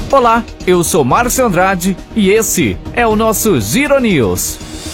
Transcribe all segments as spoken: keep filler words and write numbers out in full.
Olá, eu sou Márcio Andrade e esse é o nosso Giro News.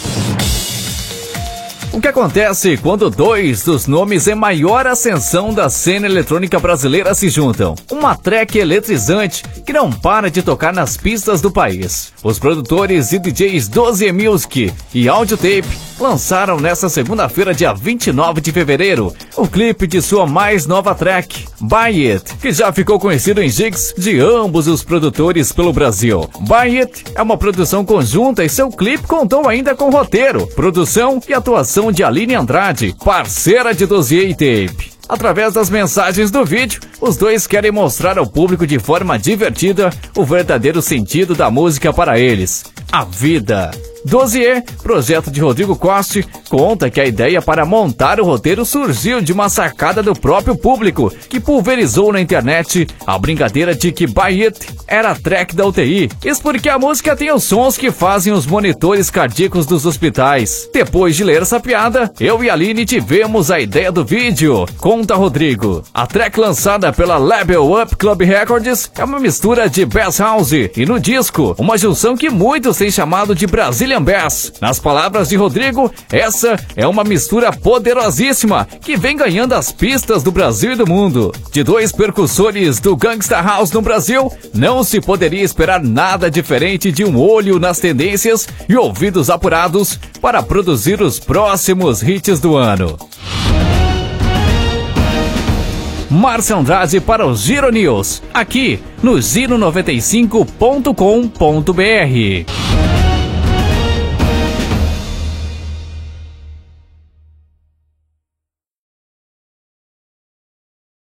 O que acontece quando dois dos nomes em maior ascensão da cena eletrônica brasileira se juntam? Uma track eletrizante que não para de tocar nas pistas do país. Os produtores e D Js doze E Music e Audiotape lançaram nesta segunda-feira, dia vinte e nove de fevereiro, o clipe de sua mais nova track, Buy It, que já ficou conhecido em gigs de ambos os produtores pelo Brasil. Buy It é uma produção conjunta e seu clipe contou ainda com roteiro, produção e atuação de Aline Andrade, parceira de doze E Tape. Através das mensagens do vídeo, os dois querem mostrar ao público de forma divertida o verdadeiro sentido da música para eles, a vida. doze E, projeto de Rodrigo Coste, conta que a ideia para montar o roteiro surgiu de uma sacada do próprio público, que pulverizou na internet a brincadeira de que Buy It era a track da U T I. Isso porque a música tem os sons que fazem os monitores cardíacos dos hospitais. Depois de ler essa piada, eu e a Aline tivemos a ideia do vídeo, conta Rodrigo. A track lançada pela Level Up Club Records é uma mistura de Bass House e no disco, uma junção que muitos têm chamado de Brazilian Bass. Nas palavras de Rodrigo, essa é uma mistura poderosíssima que vem ganhando as pistas do Brasil e do mundo. De dois percussores do Gangsta House no Brasil, não se poderia esperar nada diferente de um olho nas tendências e ouvidos apurados para produzir os próximos hits do ano. Márcio Andrade para o Giro News, aqui no giro noventa e cinco ponto com ponto br.